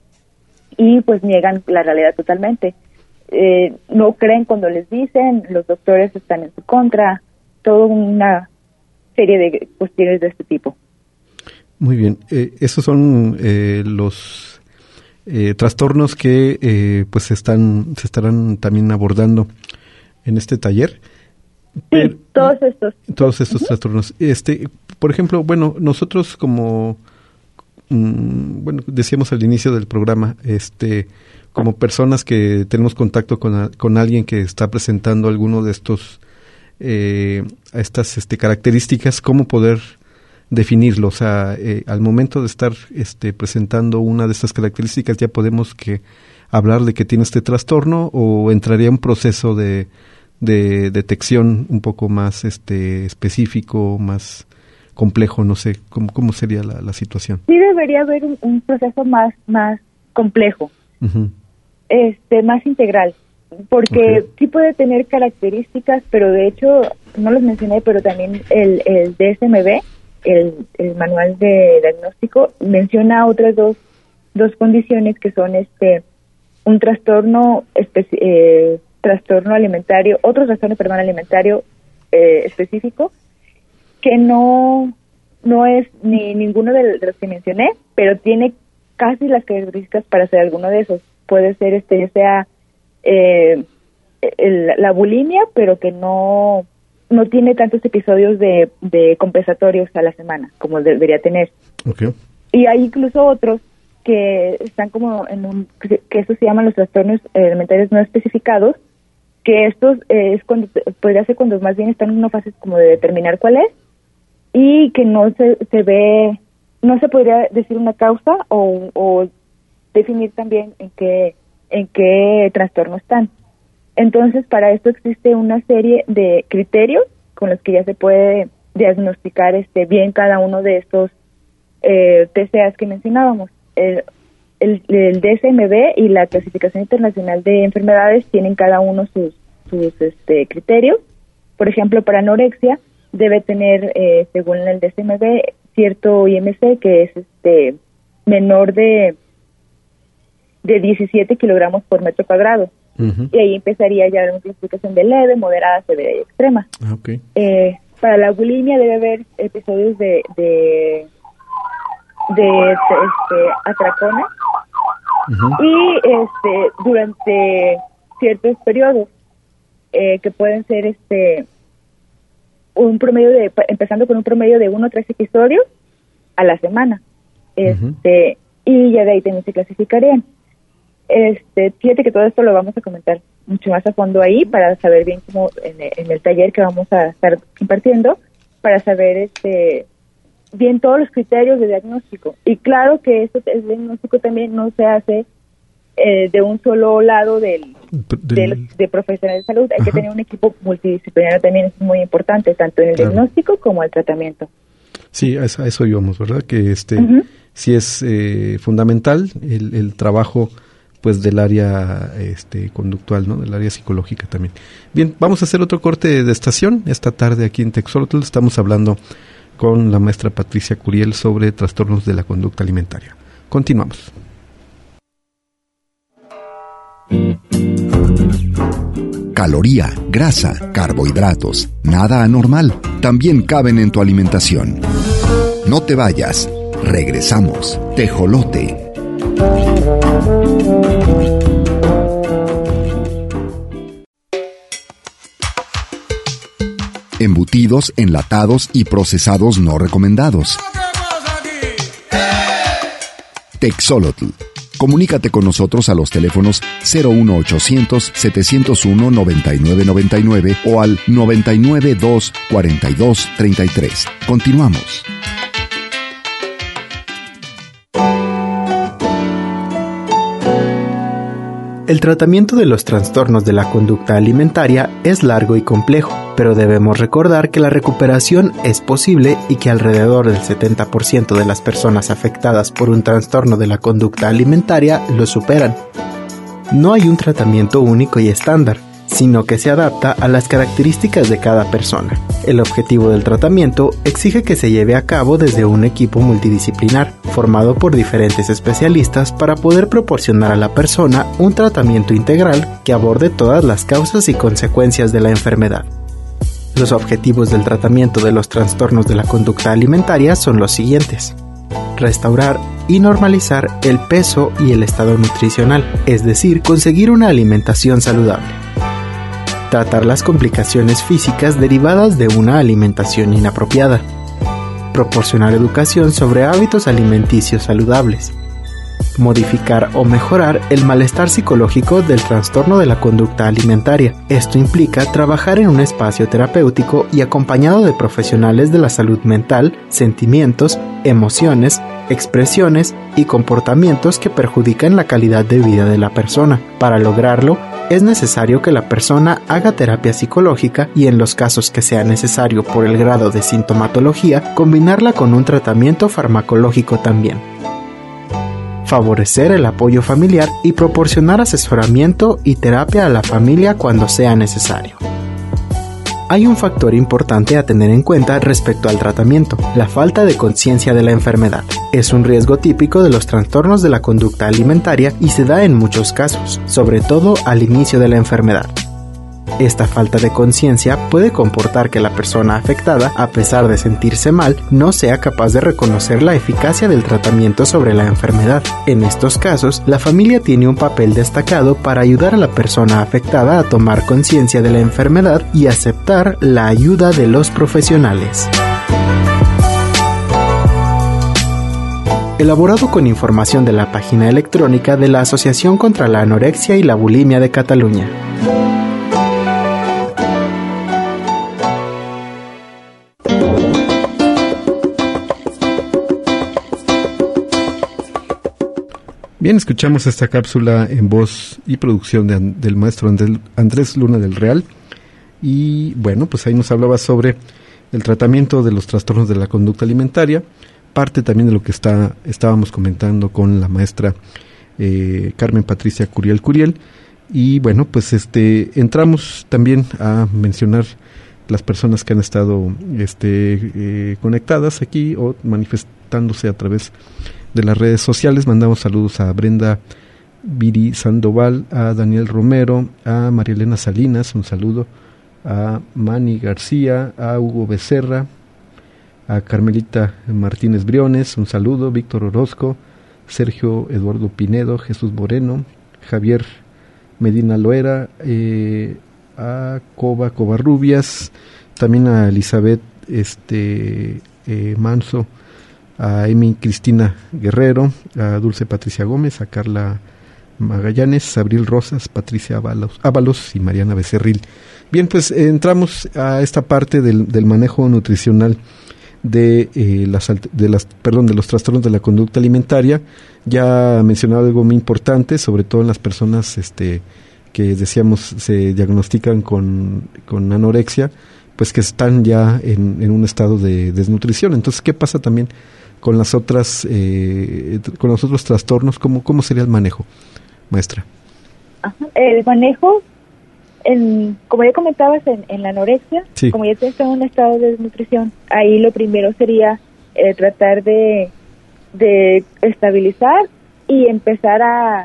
Speaker 5: Y pues niegan la realidad totalmente. Eh, no creen cuando les dicen, los doctores están en su contra, toda una serie de cuestiones de este tipo.
Speaker 3: Muy bien, eh, esos son eh, los eh, trastornos que eh, pues están se estarán también abordando en este taller.
Speaker 5: Sí, Pero, todos estos.
Speaker 3: Todos estos uh-huh. trastornos. Este, por ejemplo, bueno, nosotros como mmm, bueno, decíamos al inicio del programa, este como personas que tenemos contacto con, a, con alguien que está presentando alguno de estos eh, estas este, características, ¿cómo poder definirlo? O sea, eh, al momento de estar este, presentando una de estas características, ¿ya podemos que hablar de que tiene este trastorno o entraría un proceso de, de detección un poco más este específico, más complejo? No sé, ¿cómo, cómo sería la, la situación?
Speaker 5: Sí, debería haber un, un proceso más, más complejo. Uh-huh. Este, más integral, porque okay. sí puede tener características, pero de hecho, no los mencioné, pero también el, el D S M B, el, el manual de diagnóstico, menciona otras dos, dos condiciones que son este un trastorno especi- eh, trastorno alimentario, otro trastorno, perdón, alimentario eh, específico, que no, no es ni ninguno de los que mencioné, pero tiene casi las características para ser alguno de esos. Puede ser este ya sea eh, el, la bulimia, pero que no no tiene tantos episodios de, de compensatorios a la semana como debería tener. Okay. Y hay incluso otros que están como en un que, que estos se llaman los trastornos alimentarios no especificados, que estos eh, es cuando podría ser cuando más bien están en una fase como de determinar cuál es y que no se se ve, no se podría decir una causa o, o definir también en qué en qué trastorno están. Entonces, para esto existe una serie de criterios con los que ya se puede diagnosticar este bien cada uno de estos eh, T C As que mencionábamos. El, el, el D S M B y la Clasificación Internacional de Enfermedades tienen cada uno sus sus este, criterios. Por ejemplo, para anorexia debe tener, eh, según el D S M B, cierto I M C que es este menor de de diecisiete kilogramos por metro cuadrado. Uh-huh. Y ahí empezaría ya una clasificación de leve, moderada, severa y extrema.
Speaker 3: Okay.
Speaker 5: Eh, para la bulimia debe haber episodios de de, de este, atracones. Uh-huh. Y este durante ciertos periodos eh, que pueden ser este un promedio de, empezando con un promedio de uno a tres episodios a la semana. Este, uh-huh. Y ya de ahí también se clasificarían. Este, fíjate que todo esto lo vamos a comentar mucho más a fondo ahí para saber bien cómo en, en el taller que vamos a estar impartiendo, para saber este bien todos los criterios de diagnóstico. Y claro que este diagnóstico también no se hace eh, de un solo lado del, del... del de profesionales de salud. Hay Ajá. que tener un equipo multidisciplinario también, es muy importante, tanto en el claro. diagnóstico como el tratamiento.
Speaker 3: Sí, a eso, a eso íbamos, ¿verdad? Que este uh-huh. sí es eh, fundamental el, el trabajo pues del área este conductual, ¿no? Del área psicológica también. Bien, vamos a hacer otro corte de estación. Esta tarde aquí en Texolotl estamos hablando con la maestra Patricia Curiel sobre trastornos de la conducta alimentaria. Continuamos.
Speaker 1: Caloría, grasa, carbohidratos, nada anormal, también caben en tu alimentación. No te vayas, regresamos. Tejolote. Embutidos, enlatados y procesados no recomendados. Texolotl. Comunícate con nosotros a los teléfonos cero uno ochocientos, setecientos uno, noventa y nueve noventa y nueve o al noventa y nueve, dos, cuarenta y dos, treinta y tres. Continuamos.
Speaker 4: El tratamiento de los trastornos de la conducta alimentaria es largo y complejo, pero debemos recordar que la recuperación es posible y que alrededor del setenta por ciento de las personas afectadas por un trastorno de la conducta alimentaria lo superan. No hay un tratamiento único y estándar, sino que se adapta a las características de cada persona. El objetivo del tratamiento exige que se lleve a cabo desde un equipo multidisciplinar, formado por diferentes especialistas para poder proporcionar a la persona un tratamiento integral que aborde todas las causas y consecuencias de la enfermedad. Los objetivos del tratamiento de los trastornos de la conducta alimentaria son los siguientes: restaurar y normalizar el peso y el estado nutricional, es decir, conseguir una alimentación saludable. Tratar las complicaciones físicas derivadas de una alimentación inapropiada. Proporcionar educación sobre hábitos alimenticios saludables. Modificar o mejorar el malestar psicológico del trastorno de la conducta alimentaria. Esto implica trabajar en un espacio terapéutico y acompañado de profesionales de la salud mental, sentimientos, emociones, expresiones y comportamientos que perjudican la calidad de vida de la persona. Para lograrlo, es necesario que la persona haga terapia psicológica y, en los casos que sea necesario por el grado de sintomatología, combinarla con un tratamiento farmacológico también. Favorecer el apoyo familiar y proporcionar asesoramiento y terapia a la familia cuando sea necesario. Hay un factor importante a tener en cuenta respecto al tratamiento: la falta de conciencia de la enfermedad. Es un riesgo típico de los trastornos de la conducta alimentaria y se da en muchos casos, sobre todo al inicio de la enfermedad. Esta falta de conciencia puede comportar que la persona afectada, a pesar de sentirse mal, no sea capaz de reconocer la eficacia del tratamiento sobre la enfermedad. En estos casos, la familia tiene un papel destacado para ayudar a la persona afectada a tomar conciencia de la enfermedad y aceptar la ayuda de los profesionales. Elaborado con información de la página electrónica de la Asociación contra la Anorexia y la Bulimia de Cataluña.
Speaker 3: Bien, escuchamos esta cápsula en voz y producción de, del maestro Andrés, Andrés Luna del Real. Y bueno, pues ahí nos hablaba sobre el tratamiento de los trastornos de la conducta alimentaria, parte también de lo que está estábamos comentando con la maestra eh, Carmen Patricia Curiel Curiel. Y bueno, pues este entramos también a mencionar las personas que han estado este eh, conectadas aquí o manifestándose a través de las redes sociales. Mandamos saludos a Brenda Viri Sandoval, a Daniel Romero, a María Elena Salinas, un saludo, a Manny García, a Hugo Becerra, a Carmelita Martínez Briones, un saludo, Víctor Orozco, Sergio Eduardo Pinedo, Jesús Moreno, Javier Medina Loera, eh, a Coba Covarrubias, también a Elizabeth este eh, Manso, a Emi Cristina Guerrero, a Dulce Patricia Gómez, a Carla Magallanes, Abril Rosas, Patricia Ábalos, Ábalos y Mariana Becerril. Bien, pues eh, entramos a esta parte del, del manejo nutricional de eh, las de las perdón de los trastornos de la conducta alimentaria. Ya mencionaba algo muy importante, sobre todo en las personas este que decíamos se diagnostican con, con anorexia, pues que están ya en, en un estado de desnutrición. Entonces, ¿qué pasa también con las otras eh, con los otros trastornos? ¿Cómo, cómo sería el manejo, maestra?
Speaker 5: Ajá. El manejo, en, como ya comentabas, en, en la anorexia, sí. Como ya está en un estado de desnutrición, ahí lo primero sería eh, tratar de, de estabilizar y empezar a,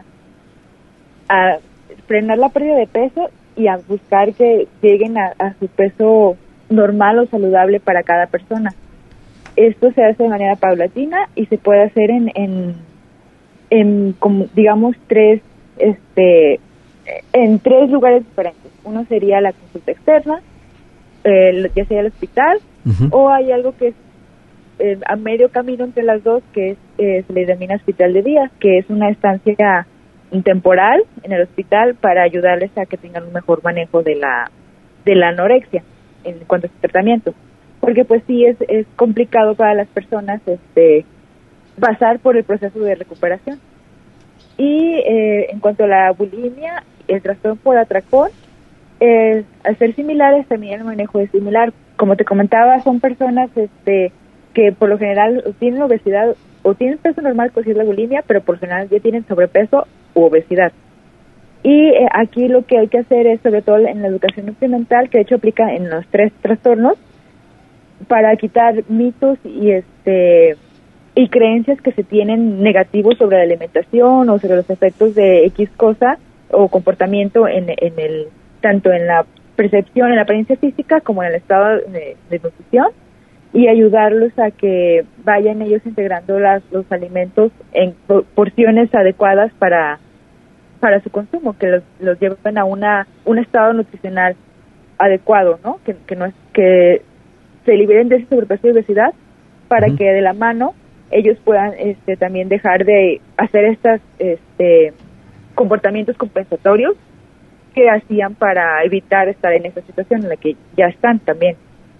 Speaker 5: a frenar la pérdida de peso y a buscar que lleguen a, a su peso normal o saludable para cada persona. Esto se hace de manera paulatina y se puede hacer en, en, en como, digamos, tres, este, en tres lugares diferentes. Uno sería la consulta externa, eh, ya sea el hospital, uh-huh. O hay algo que es eh, a medio camino entre las dos, que es, eh, se le denomina hospital de día, que es una estancia temporal en el hospital para ayudarles a que tengan un mejor manejo de la de la anorexia en cuanto a su tratamiento, porque pues sí es es complicado para las personas este pasar por el proceso de recuperación. Y eh, en cuanto a la bulimia, el trastorno por atracón, eh, al ser similares también el manejo es similar. Como te comentaba, son personas este que por lo general tienen obesidad o tienen peso normal, que es la bulimia, pero por lo general ya tienen sobrepeso u obesidad. Y eh, aquí lo que hay que hacer es, sobre todo en la educación nutrimental, que de hecho aplica en los tres trastornos, para quitar mitos y este y creencias que se tienen negativos sobre la alimentación o sobre los efectos de X cosa o comportamiento en, en el tanto en la percepción, en la apariencia física, como en el estado de, de nutrición, y ayudarlos a que vayan ellos integrando las, los alimentos en porciones adecuadas para para su consumo, que los, los lleven a una un estado nutricional adecuado, ¿no? Que, que no es que se liberen de ese sobrepeso y obesidad para uh-huh. que de la mano ellos puedan este también dejar de hacer estos este comportamientos compensatorios que hacían para evitar estar en esa situación en la que ya están también.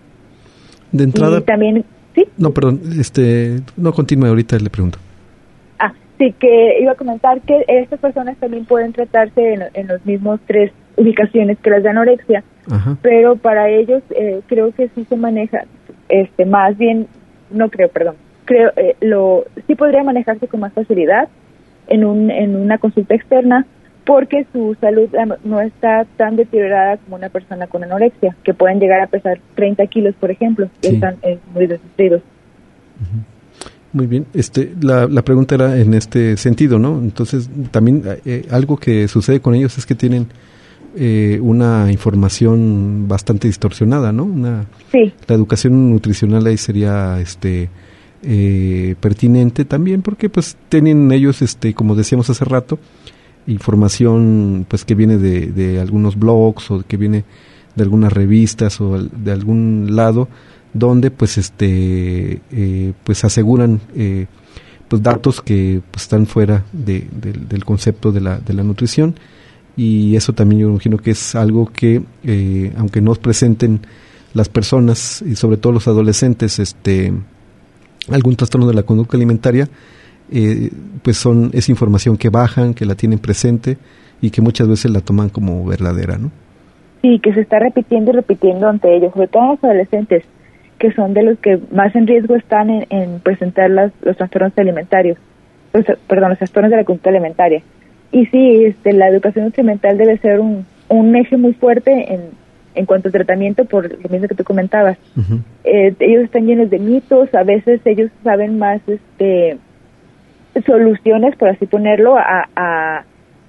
Speaker 3: De entrada,
Speaker 5: y también, ¿sí?
Speaker 3: No, perdón, este, no continúe, ahorita le pregunto.
Speaker 5: Ah, sí, que iba a comentar que estas personas también pueden tratarse en, en los mismos tres ubicaciones que las de anorexia, ajá. Pero para ellos eh, creo que sí se maneja, este, más bien, no creo, perdón, creo, eh, lo, sí podría manejarse con más facilidad en un, en una consulta externa, porque su salud no está tan deteriorada como una persona con anorexia, que pueden llegar a pesar treinta kilos, por ejemplo, y sí. Están eh, muy desnutridos.
Speaker 3: Uh-huh. Muy bien. Este, la, la pregunta era en este sentido, ¿no? Entonces, también eh, algo que sucede con ellos es que tienen eh, una información bastante distorsionada, ¿no? Una,
Speaker 5: sí.
Speaker 3: La educación nutricional ahí sería este eh, pertinente también, porque pues tienen ellos, este, como decíamos hace rato, información pues que viene de, de algunos blogs o que viene de algunas revistas o de algún lado donde pues este eh, pues aseguran eh, pues datos que pues, están fuera de, de, del concepto de la de la nutrición, y eso también yo imagino que es algo que eh, aunque no presenten las personas y sobre todo los adolescentes este algún trastorno de la conducta alimentaria, Eh, pues son es información que bajan, que la tienen presente y que muchas veces la toman como verdadera, ¿no?
Speaker 5: Sí, que se está repitiendo y repitiendo ante ellos, sobre todo los adolescentes, que son de los que más en riesgo están en, en presentar las, los trastornos alimentarios, los, perdón, los trastornos de la conducta alimentaria. Y sí, este, la educación nutrimental debe ser un, un eje muy fuerte en, en cuanto al tratamiento, por lo mismo que tú comentabas. Uh-huh. Eh, ellos están llenos de mitos, a veces ellos saben más, este soluciones, por así ponerlo, a, a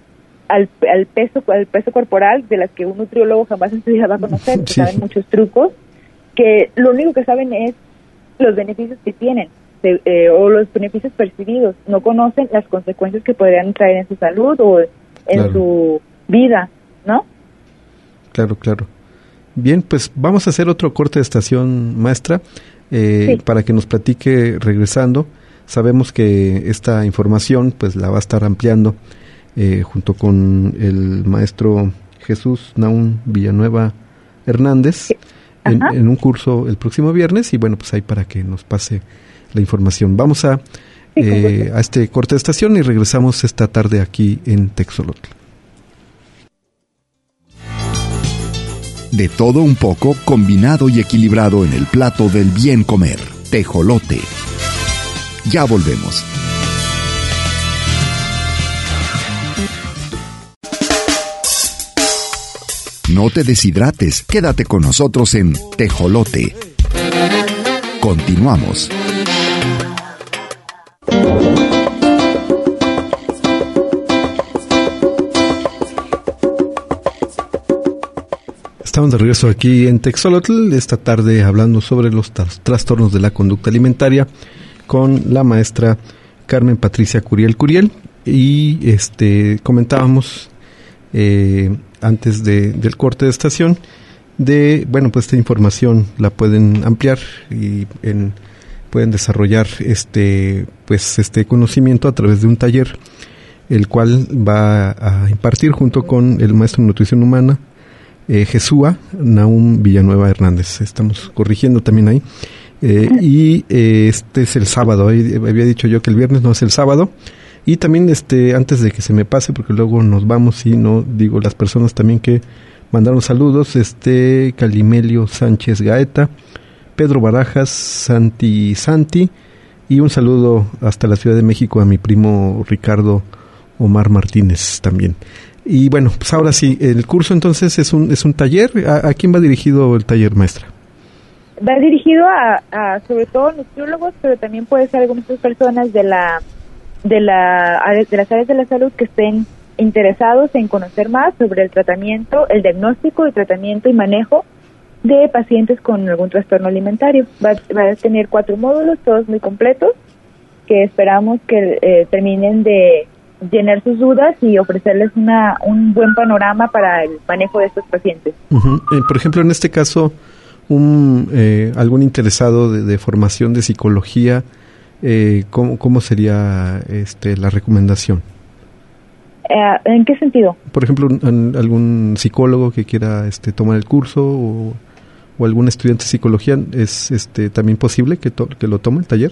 Speaker 5: al, al peso al peso corporal, de las que un nutriólogo jamás en su vida va a conocer. Sí. Saben muchos trucos, que lo único que saben es los beneficios que tienen, de, eh, o los beneficios percibidos. No conocen las consecuencias que podrían traer en su salud o en claro. su vida, ¿no?
Speaker 3: Claro, claro. Bien, pues vamos a hacer otro corte de estación, maestra, eh, sí. para que nos platique regresando. Sabemos que esta información pues la va a estar ampliando eh, junto con el maestro Jesús Nahum Villanueva Hernández sí. en, en un curso el próximo viernes, y bueno, pues ahí para que nos pase la información. Vamos a, sí, eh, a este corte de estación y regresamos esta tarde aquí en Texolotl.
Speaker 1: De todo un poco, combinado y equilibrado en el plato del bien comer. Tejolote. Ya volvemos. No te deshidrates, quédate con nosotros en Tejolote. Continuamos.
Speaker 3: Estamos de regreso aquí en Texolotl, esta tarde hablando sobre los tras- trastornos de la conducta alimentaria con la maestra Carmen Patricia Curiel Curiel, y este comentábamos eh, antes de, del corte de estación de, bueno, pues esta información la pueden ampliar y en, pueden desarrollar este pues este conocimiento a través de un taller, el cual va a impartir junto con el maestro de nutrición humana Eh, Jesúa Nahum Villanueva Hernández. Estamos corrigiendo también ahí. Eh, y eh, este es el sábado. Ahí había dicho yo que el viernes, no, es el sábado. Y también, este antes de que se me pase, porque luego nos vamos y no digo las personas también que mandaron saludos, este Calimelio Sánchez Gaeta, Pedro Barajas, Santi Santi, y un saludo hasta la Ciudad de México a mi primo Ricardo Omar Martínez también. Y bueno, pues ahora sí, el curso entonces es un es un taller. ¿A, a quién va dirigido el taller, maestra?
Speaker 5: Va dirigido a, a sobre todo nutriólogos, pero también puede ser algunas personas de la de la de las áreas de la salud que estén interesados en conocer más sobre el tratamiento, el diagnóstico, el tratamiento y manejo de pacientes con algún trastorno alimentario. Va, va a tener cuatro módulos, todos muy completos, que esperamos que eh, terminen de llenar sus dudas y ofrecerles una un buen panorama para el manejo de estos pacientes.
Speaker 3: Uh-huh. Eh, por ejemplo, en este caso, un eh, algún interesado de, de formación de psicología, eh, ¿cómo, cómo sería este la recomendación?
Speaker 5: Eh, ¿En qué sentido?
Speaker 3: Por ejemplo, un, algún psicólogo que quiera este tomar el curso, o, o algún estudiante de psicología, ¿es este también posible que, to- que lo tome el taller?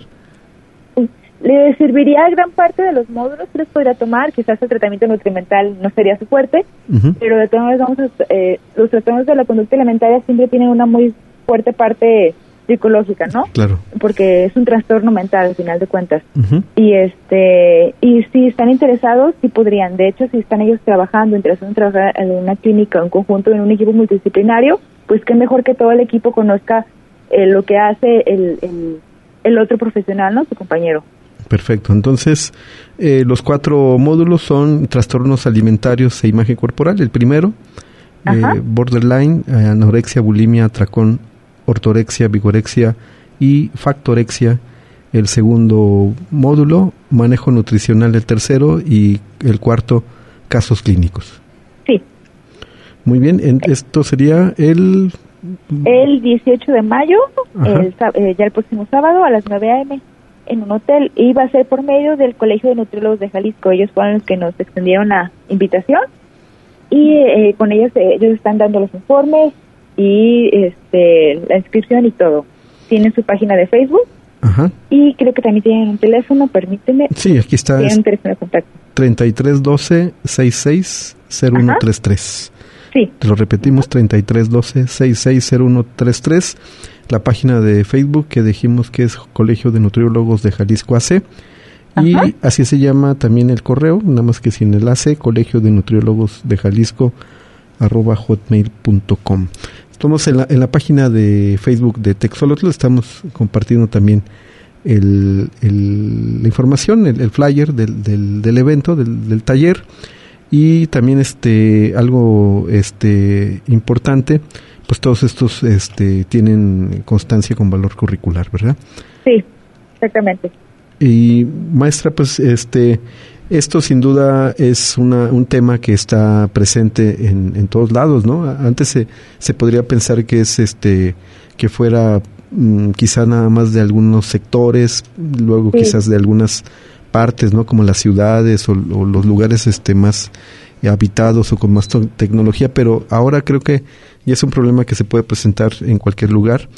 Speaker 5: Le serviría gran parte de los módulos que les podría tomar. Quizás el tratamiento nutrimental no sería su fuerte, uh-huh. pero de todas maneras vamos a, eh, los trastornos de la conducta alimentaria siempre tienen una muy fuerte parte psicológica, ¿no? Claro. Porque es un trastorno mental al final de cuentas. Uh-huh. Y este y si están interesados, sí podrían. De hecho, si están ellos trabajando, interesados en trabajar en una clínica, en conjunto, en un equipo multidisciplinario, pues qué mejor que todo el equipo conozca eh, lo que hace el, el, el otro profesional, ¿no? Su compañero.
Speaker 3: Perfecto. Entonces, eh, los cuatro módulos son trastornos alimentarios e imagen corporal. El primero, eh, borderline, eh, anorexia, bulimia, atracón, ortorexia, vigorexia y factorexia. El segundo módulo, manejo nutricional, el tercero, y el cuarto, casos clínicos.
Speaker 5: Sí.
Speaker 3: Muy bien. En, esto sería el...
Speaker 5: El dieciocho de mayo, el, eh, ya el próximo sábado a las nueve a.m. en un hotel, y va a ser por medio del Colegio de Nutriólogos de Jalisco. Ellos fueron los que nos extendieron la invitación, y eh, con ellos eh, ellos están dando los informes y este la inscripción y todo. Tienen su página de Facebook. Ajá. Y creo que también tienen un teléfono, permíteme.
Speaker 3: Sí, aquí está.
Speaker 5: Tienen un teléfono de contacto.
Speaker 3: treinta y tres doce, sesenta y seis cero uno treinta y tres.
Speaker 5: Sí.
Speaker 3: Te lo repetimos, treinta y tres doce, sesenta y seis cero uno treinta y tres. La página de Facebook que dijimos que es Colegio de Nutriólogos de Jalisco A C. Y Ajá. así se llama también el correo, nada más que sin el A C, Colegio de Nutriólogos de Jalisco arroba hotmail punto com. Estamos en la, en la página de Facebook de Texolotl, estamos compartiendo también el, el, la información, el, el flyer del, del, del evento, del, del taller, y también este algo este importante, pues todos estos este tienen constancia con valor curricular, ¿verdad?
Speaker 5: Sí, exactamente.
Speaker 3: Y maestra, pues este Esto sin duda es una, un tema que está presente en, en todos lados, ¿no? Antes se, se podría pensar que es este que fuera mmm, quizá nada más de algunos sectores, luego sí. quizás de algunas partes, ¿no? Como las ciudades o, o los lugares este más habitados o con más to- tecnología, pero ahora creo que ya es un problema que se puede presentar en cualquier lugar.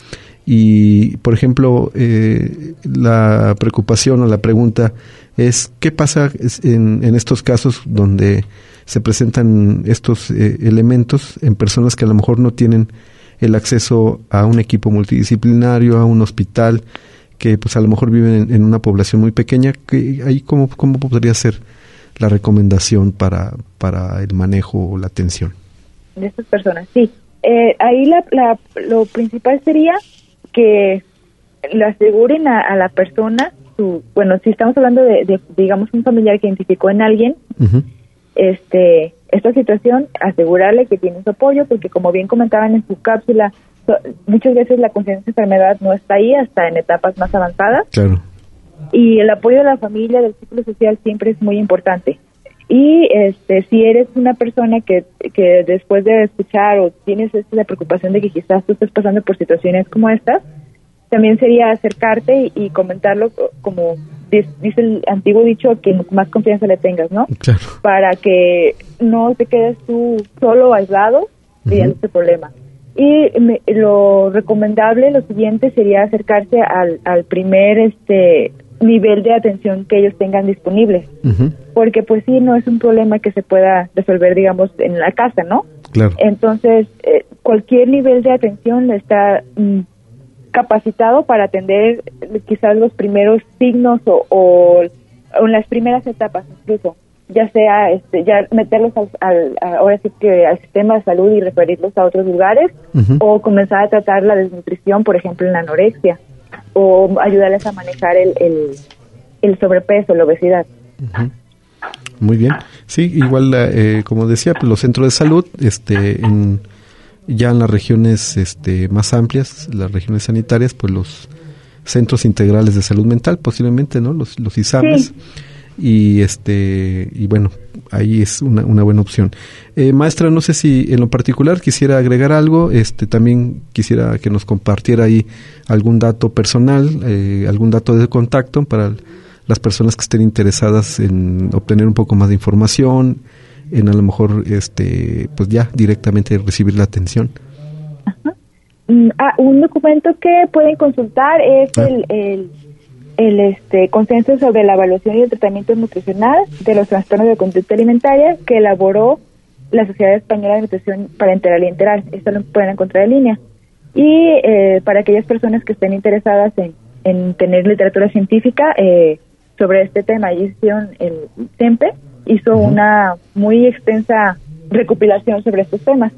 Speaker 3: Y, por ejemplo, eh, la preocupación o la pregunta es ¿qué pasa en, en estos casos donde se presentan estos eh, elementos en personas que a lo mejor no tienen el acceso a un equipo multidisciplinario, a un hospital, que pues a lo mejor viven en, en una población muy pequeña? Que ahí cómo, cómo podría ser la recomendación para, para el manejo o la atención
Speaker 5: de estas personas? Sí, eh, ahí la, la, lo principal sería que le aseguren a, a la persona, su, bueno, si estamos hablando de, de, digamos, un familiar que identificó en alguien, uh-huh. este, esta situación, asegurarle que tiene su apoyo, porque como bien comentaban en su cápsula, so, muchas veces la conciencia de enfermedad no está ahí hasta en etapas más avanzadas.
Speaker 3: Claro. Y
Speaker 5: el apoyo de la familia, del círculo social, siempre es muy importante. Y este, si eres una persona que, que después de escuchar o tienes esta preocupación de que quizás tú estés pasando por situaciones como estas, también sería acercarte y, y comentarlo como dice el antiguo dicho, que más confianza le tengas, ¿no?
Speaker 3: Claro.
Speaker 5: Para que no te quedes tú solo, aislado, lidiando uh-huh. este problema. Y me, lo recomendable, lo siguiente, sería acercarse al, al primer este nivel de atención que ellos tengan disponible, uh-huh. porque pues sí, no es un problema que se pueda resolver, digamos, en la casa, ¿no?
Speaker 3: Claro.
Speaker 5: Entonces, eh, cualquier nivel de atención está mm, capacitado para atender quizás los primeros signos o, o, o en las primeras etapas, incluso, ya sea este, ya meterlos al, al, a, ahora sí que al sistema de salud y referirlos a otros lugares, uh-huh. o comenzar a tratar la desnutrición, por ejemplo, en la anorexia, o ayudarles a manejar el, el, el sobrepeso, la obesidad.
Speaker 3: Uh-huh. Muy bien. Sí, igual, eh, como decía, pues los centros de salud, este, en, ya en las regiones este, más amplias, las regiones sanitarias, pues los centros integrales de salud mental, posiblemente, ¿no? Los, los ISAMES. Sí. Y este y bueno, ahí es una, una buena opción. Eh, maestra, no sé si en lo particular quisiera agregar algo, este también quisiera que nos compartiera ahí algún dato personal, eh, algún dato de contacto para las personas que estén interesadas en obtener un poco más de información, en a lo mejor este pues ya directamente recibir la atención.
Speaker 5: Ajá. Ah, un documento que pueden consultar es ah. el, el el este consenso sobre la evaluación y el tratamiento nutricional de los trastornos de conducta alimentaria que elaboró la Sociedad Española de Nutrición Parenteral y Enteral. Esto lo pueden encontrar en línea. Y eh, para aquellas personas que estén interesadas en, en tener literatura científica eh, sobre este tema, y hicieron el SEMPE hizo uh-huh. una muy extensa recopilación sobre estos temas.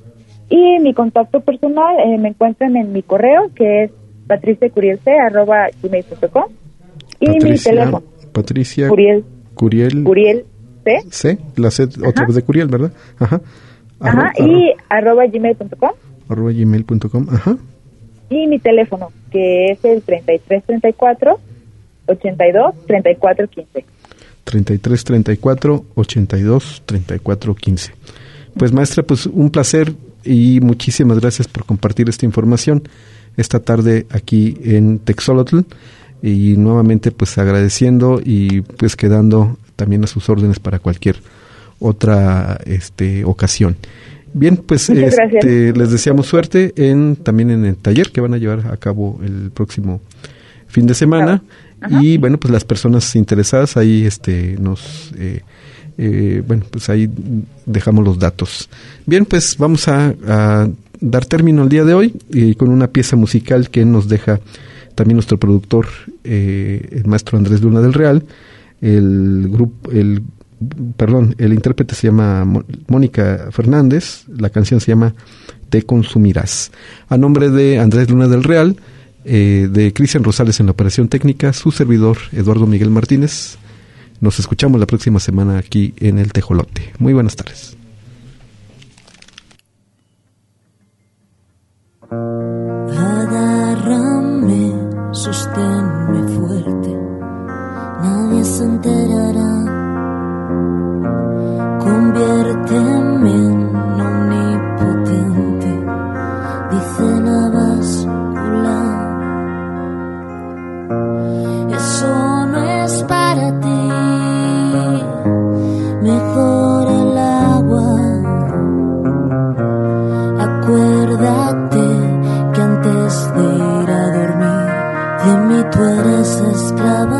Speaker 5: Y mi contacto personal eh, me encuentran en mi correo, que es patricia curiel c arroba gmail punto com, y Patricia, mi teléfono
Speaker 3: Patricia
Speaker 5: Curiel
Speaker 3: Curiel
Speaker 5: Curiel C
Speaker 3: C la C otra vez de Curiel, ¿verdad? Ajá.
Speaker 5: Arro, ajá y arroba, arroba gmail punto com
Speaker 3: arroba gmail punto com. Ajá.
Speaker 5: Y mi teléfono, que es el treinta y tres treinta y cuatro ochenta y dos treinta y cuatro quince.
Speaker 3: treinta y tres treinta y cuatro ochenta y dos treinta y cuatro quince. Pues maestra, pues un placer y muchísimas gracias por compartir esta información esta tarde aquí en Texolotl, y nuevamente pues agradeciendo y pues quedando también a sus órdenes para cualquier otra este ocasión. Bien, pues este, les deseamos suerte en también en el taller que van a llevar a cabo el próximo fin de semana. Ajá. Y bueno, pues las personas interesadas ahí este nos eh, eh, bueno, pues ahí dejamos los datos. Bien, pues vamos a, a dar término al día de hoy y con una pieza musical que nos deja también nuestro productor, eh, el maestro Andrés Luna del Real. El grupo, el perdón, el intérprete se llama Mónica Fernández. La canción se llama Te Consumirás. A nombre de Andrés Luna del Real, eh, de Cristian Rosales en la operación técnica, su servidor Eduardo Miguel Martínez. Nos escuchamos la próxima semana aquí en El Tejolote. Muy buenas tardes.
Speaker 6: Agárrame, sosténme fuerte, nadie se enterará conviérteme en omnipotente, dice la báscula. Eso no es para ti, mejor el agua. Acuérdate que antes de ir a dormir, de mí tú eres esclava.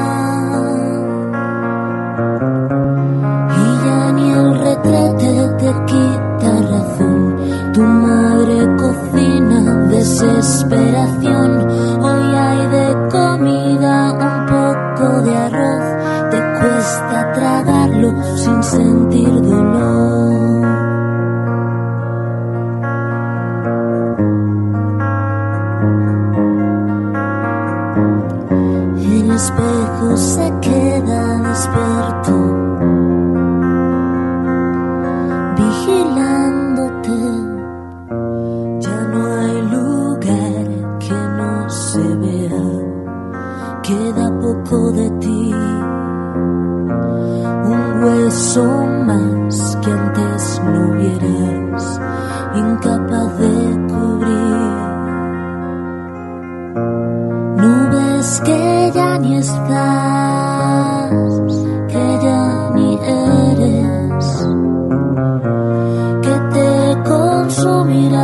Speaker 6: Y ya ni el retrete te quita razón. Tu madre cocina desesperación. Hoy hay de comida un poco de arroz. Te cuesta tragarlo sin sentir dolor. El espejo se queda despierto, vigilándote. Ya no hay lugar que no se vea, queda poco de ti. Un hueso más que antes no vieras, incapaz de cubrir. No ves que ya ni estás, que ya ni eres, que te consumirás,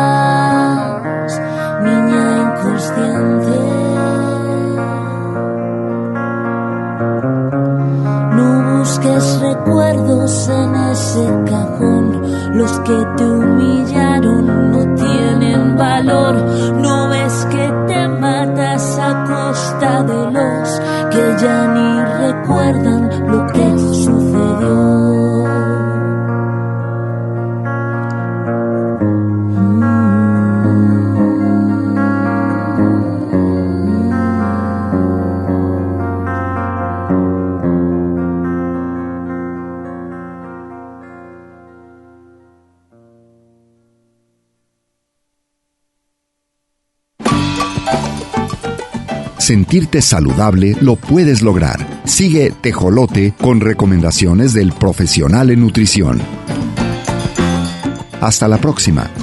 Speaker 6: niña inconsciente. No busques recuerdos en ese cajón, los que te humillaron no tienen valor. No ves que te matas a costa de los que ya ni recuerdan lo que sucedió.
Speaker 1: Sentirte saludable lo puedes lograr. Sigue Tejolote con recomendaciones del profesional en nutrición. Hasta la próxima.